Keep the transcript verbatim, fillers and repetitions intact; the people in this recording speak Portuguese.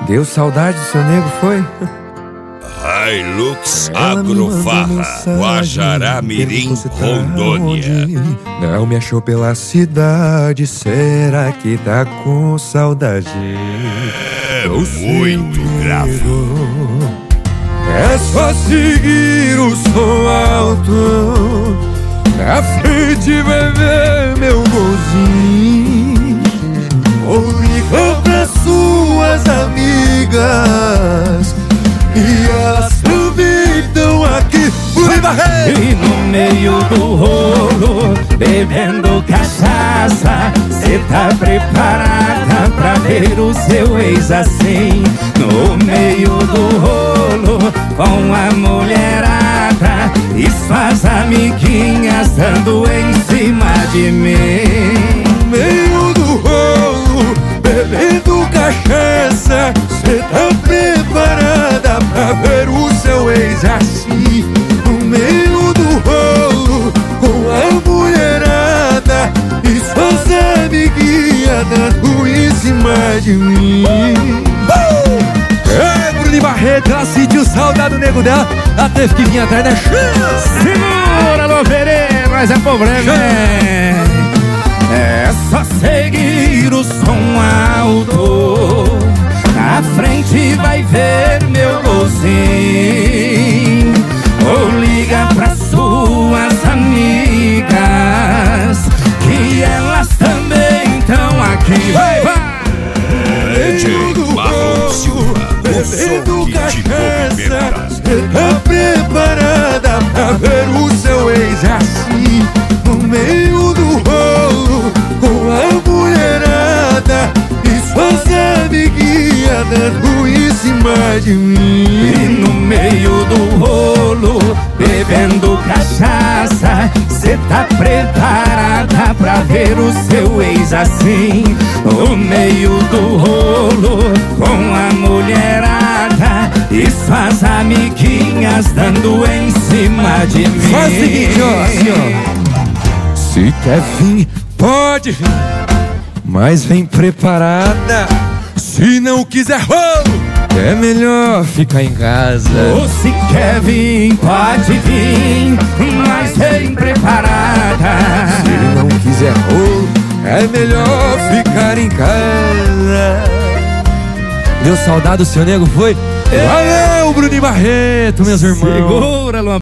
Deu saudade do seu nego, foi? Hilux Agrofarra, Guajará Mirim, Rondônia. Não me achou pela cidade, será que tá com saudade? É muito grave. É só seguir o som alto, na frente vai ver meu golzinho. Ou liga pra suas amigas e elas também estão aqui. E no meio do rolo, bebendo cachaça, cê tá preparada pra ver o seu ex assim? No meio do rolo, com a mulherada e suas amiguinhas dando em cima de mim. No meio do rolo, bebendo cachaça, cê tá preparada pra ver o seu ex assim? No meio do rolo, com a mulherada e suas amiguinhas dando em cima de mim. uh! É, Bruno Barreto, ela sentiu saudade do nego dela, ela teve que vir atrás da chance. Segura, Loverê, mas é problema. É só seguir o som alto, na frente vai ver meu golzinho. Ou liga pra suas amigas, que elas também estão aqui. Vai, vai! D J Marlon Silva, o som que te movimenta. Tá preparada pra ver o seu ex assim? No meio do rolo, com a mulherada e suas amiguinhas dando em cima de mim. E no meio do rolo, bebendo cachaça, cê tá preparada pra ver o seu ex assim? No meio do rolo, com a mulherada e suas amiguinhas dando em cima de mim. Faz o seguinte, ó, assim, ó. Se quer vir, pode vir, mas vem preparada. Se não quiser rolo, é melhor ficar em casa. Ou se quer vir, pode vir, mas vem preparada. Se não quiser rolo, é melhor ficar em casa. Deu saudade do seu nego, foi? Valeu, Bruno Barreto, meus irmãos. Segura, Luan.